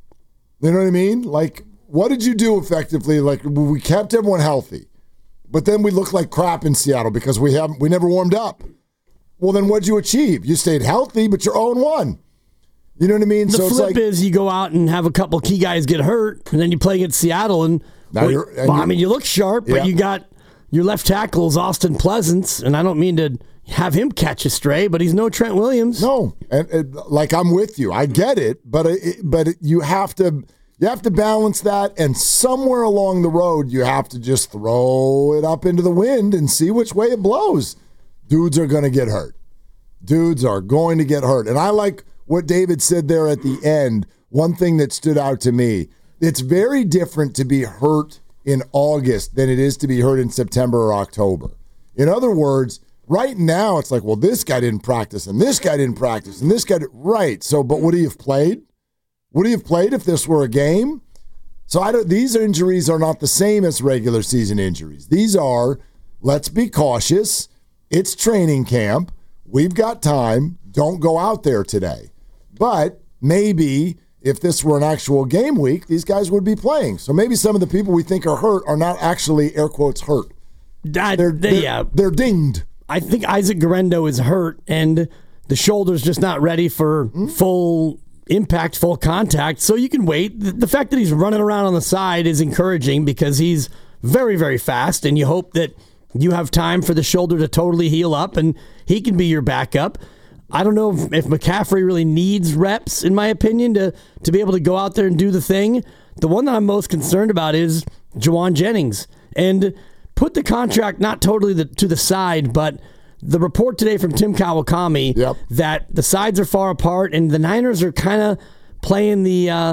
You know what I mean? Like, what did you do effectively? Like, we kept everyone healthy. But then we look like crap in Seattle because we haven't we never warmed up. Well, then what'd you achieve? You stayed healthy, but you're oh and one. You know what I mean? The so flip it's like, is you go out and have a couple key guys get hurt, and then you play against Seattle, and, Now well, you're- and well, I you're- mean, you look sharp, but Yeah. you got your left tackle is Austin Pleasance, and I don't mean to have him catch a stray, but he's no Trent Williams. No, and, and like I'm with you. I get it, but it, but it, you have to you have to balance that, and somewhere along the road you have to just throw it up into the wind and see which way it blows. Dudes are going to get hurt. Dudes are going to get hurt. And I like what David said there at the end. One thing that stood out to me, it's very different to be hurt in August than it is to be hurt in September or October. In other words, right now it's like, well, this guy didn't practice and this guy didn't practice and this guy did. Right. So, but would he have played? Would he have played if this were a game? So I don't, these injuries are not the same as regular season injuries. These are, let's be cautious. It's training camp. We've got time. Don't go out there today. But maybe if this were an actual game week, these guys would be playing. So maybe some of the people we think are hurt are not actually, air quotes, hurt. That, They're, they, they're, yeah. they're dinged. I think Isaac Garendo is hurt, and the shoulder's just not ready for Mm-hmm. full impact, full contact. So you can wait. The, the fact that he's running around on the side is encouraging because he's very, very fast, and you hope that you have time for the shoulder to totally heal up, and he can be your backup. I don't know if, if McCaffrey really needs reps, in my opinion, to, to be able to go out there and do the thing. The one that I'm most concerned about is Juwan Jennings. And put the contract not totally the, to the side, but the report today from Tim Kawakami yep. that the sides are far apart and the Niners are kind of playing the uh,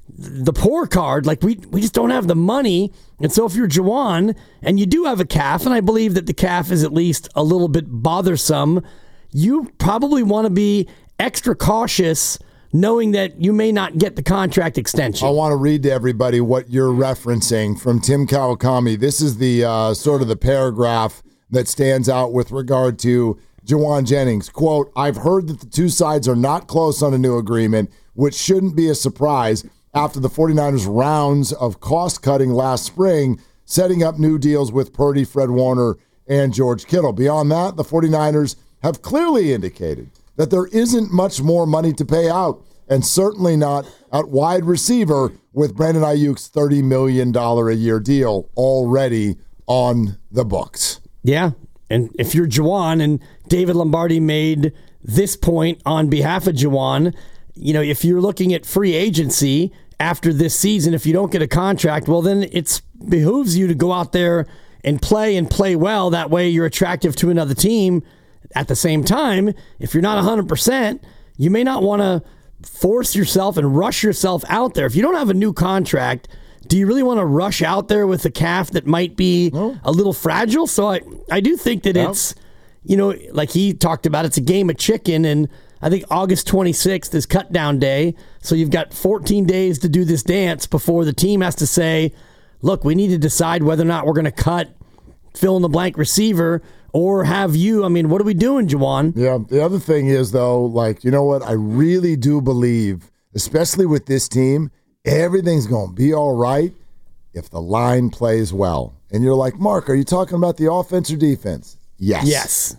the poor card. Like we we just don't have the money. And so if you're Juwan and you do have a calf, and I believe that the calf is at least a little bit bothersome, you probably want to be extra cautious knowing that you may not get the contract extension. I want to read to everybody what you're referencing from Tim Kawakami. This is the uh, sort of the paragraph that stands out with regard to Juwan Jennings. Quote, I've heard that the two sides are not close on a new agreement, which shouldn't be a surprise after the 49ers rounds of cost-cutting last spring, setting up new deals with Purdy, Fred Warner, and George Kittle. Beyond that, the 49ers have clearly indicated that there isn't much more money to pay out, and certainly not at wide receiver with Brandon Ayuk's thirty million dollars a year deal already on the books. Yeah, and if you're Juwan, and David Lombardi made this point on behalf of Juwan, you know, if you're looking at free agency after this season, if you don't get a contract, well, then it behooves you to go out there and play and play well. That way you're attractive to another team. At the same time, if you're not one hundred percent, you may not want to force yourself and rush yourself out there. If you don't have a new contract, do you really want to rush out there with a calf that might be no. a little fragile? So I, I do think that no. it's, you know, like he talked about, it's a game of chicken, and I think August twenty-sixth is cut down day. So you've got fourteen days to do this dance before the team has to say, look, we need to decide whether or not we're going to cut fill in the blank receiver or have you. I mean, what are we doing, Juwan? Yeah, the other thing is, though, like, you know what? I really do believe, especially with this team, everything's going to be all right if the line plays well. And you're like, Mark, are you talking about the offense or defense? Yes. Yes.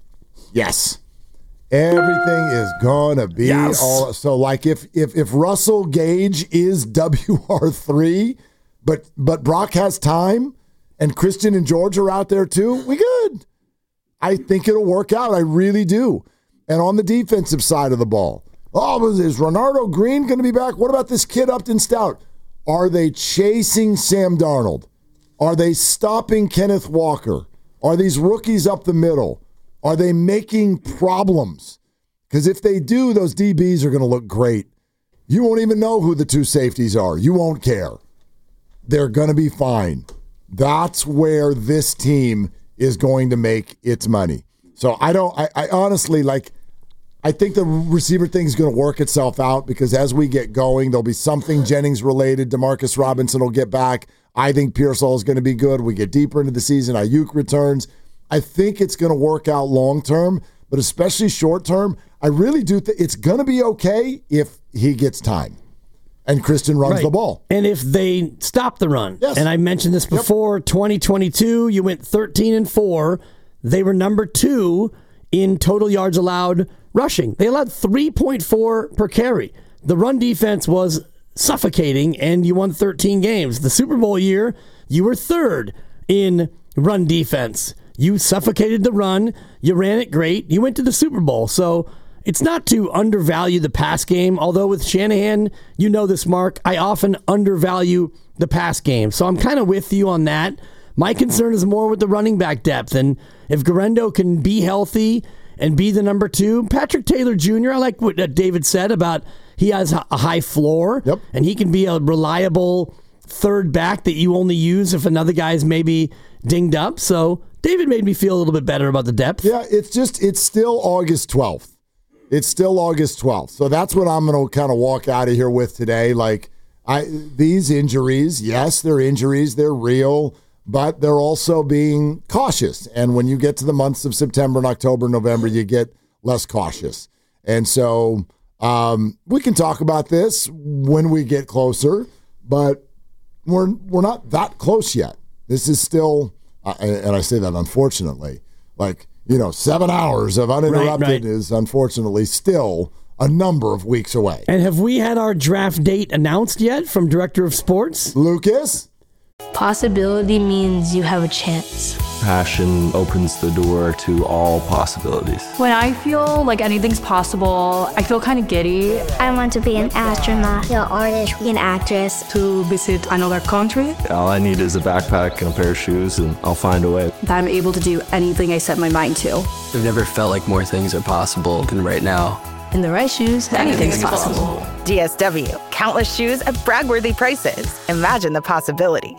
Yes. Everything is going to be yes. all. So, like, if, if, if Russell Gage is W R three, but, but Brock has time, and Christian and George are out there too, we good. I think it'll work out. I really do. And on the defensive side of the ball, oh, is Renardo Green going to be back? What about this kid Upton Stout? Are they chasing Sam Darnold? Are they stopping Kenneth Walker? Are these rookies up the middle? Are they making problems? Because if they do, those D Bs are going to look great. You won't even know who the two safeties are. You won't care. They're going to be fine. That's where this team is going to make its money. So I don't, I, I honestly, like, I think the receiver thing is going to work itself out because as we get going, there'll be something Jennings related. DeMarcus Robinson will get back. I think Pearsall is going to be good. We get deeper into the season. Ayuk returns. I think it's going to work out long term, but especially short term, I really do think it's going to be okay if he gets time. And Christian runs right. the ball. And if they stop the run. Yes. And I mentioned this before, yep. twenty twenty-two, you went thirteen and four. They were number two in total yards allowed rushing. They allowed three point four per carry. The run defense was suffocating, and you won thirteen games. The Super Bowl year, you were third in run defense. You suffocated the run. You ran it great. You went to the Super Bowl. So it's not to undervalue the pass game, although with Shanahan, you know this, Mark, I often undervalue the pass game. So I'm kind of with you on that. My concern is more with the running back depth. And if Garendo can be healthy and be the number two, Patrick Taylor Junior, I like what David said about he has a high floor, yep. and he can be a reliable third back that you only use if another guy's maybe dinged up. So David made me feel a little bit better about the depth. Yeah, it's just, it's still August twelfth. It's still August twelfth. So that's what I'm going to kind of walk out of here with today. Like, I these injuries, yes, they're injuries. They're real, but they're also being cautious. And when you get to the months of September and October, November, you get less cautious. And so um, we can talk about this when we get closer, but we're, we're not that close yet. This is still, uh, and I say that unfortunately, like, you know, seven hours of uninterrupted right, right. is unfortunately still a number of weeks away. And have we had our draft date announced yet from Director of Sports? Lucas? Possibility means you have a chance. Passion opens the door to all possibilities. When I feel like anything's possible, I feel kind of giddy. I want to be an astronaut, an artist, an actress. To visit another country. All I need is a backpack and a pair of shoes, and I'll find a way. That I'm able to do anything I set my mind to. I've never felt like more things are possible than right now. In the right shoes, anything's, anything's possible. possible. D S W, countless shoes at brag-worthy prices. Imagine the possibilities.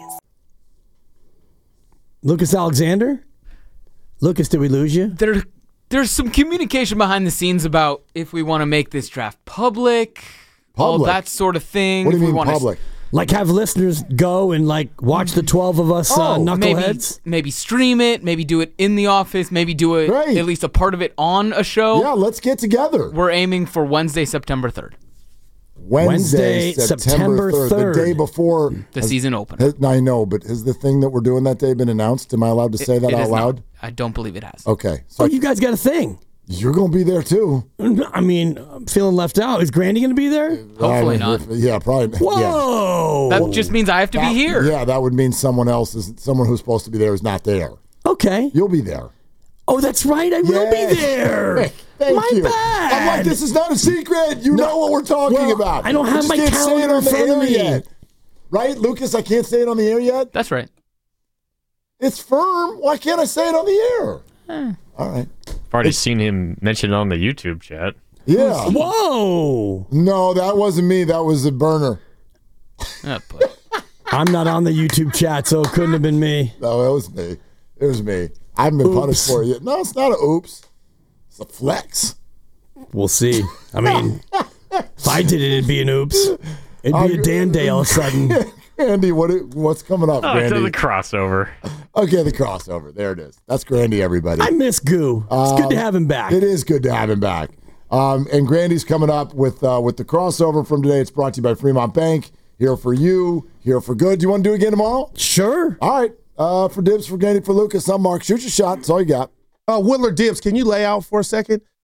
Lucas Alexander? Lucas, did we lose you? There, there's some communication behind the scenes about if we want to make this draft public, all Public? that sort of thing. What do if you we mean wanna public? Like have listeners go and like watch the twelve of us uh, Oh, Maybe, knuckleheads? maybe stream it, maybe do it in the office, maybe do it Great. at least a part of it on a show. Yeah, let's get together. We're aiming for Wednesday, September third. Wednesday, Wednesday, September September third, the day before The has- season opener. has- I know, but has the thing that we're doing that day been announced? Am I allowed to say that It out is not. loud? I don't believe it has. Okay, so Oh, you guys got a thing. you're going to be there too. I mean, I'm feeling left out. Is Grandy going to be there? Hopefully I mean, not. if- Yeah, probably. Yeah. Whoa. That just means I have to That- be here. Yeah, that would mean someone else is someone who's supposed to be there is not there. Okay. You'll be there. Oh, that's right. I will Yes. be there. Thank My you. bad. I'm like, this is not a secret. You know what we're talking well, about. I don't have just my can't say it calendar on the in front of air me. yet. Right, Lucas? I can't say it on the air yet. That's right. It's firm. Why can't I say it on the air? All right. I've already seen him mention it on the YouTube chat. Yeah. Whoa. No, that wasn't me. That was the burner. Oh, boy. I'm not on the YouTube chat, so it couldn't have been me. No, it was me. It was me. I haven't been Oops. punished for it yet. No, it's not a oops. It's a flex. We'll see. I mean, if I did it, it'd be an oops. It'd be a Dan day all of a sudden. Andy, what what's coming up, Oh, it's Grandy? the crossover. Okay, the crossover. There it is. That's Grandy, everybody. I miss Goo. It's good to have him back. It is good to have him back. Um, and Grandy's coming up with uh, with the crossover from today. It's brought to you by Fremont Bank. Here for you, here for good. Do you want to do it again tomorrow? Sure. All right. Uh, for Dibs, for Grandy, for Lucas, I'm Mark. Shoot your shot. That's all you got. Uh, Whittler Dibs, can you lay out for a second?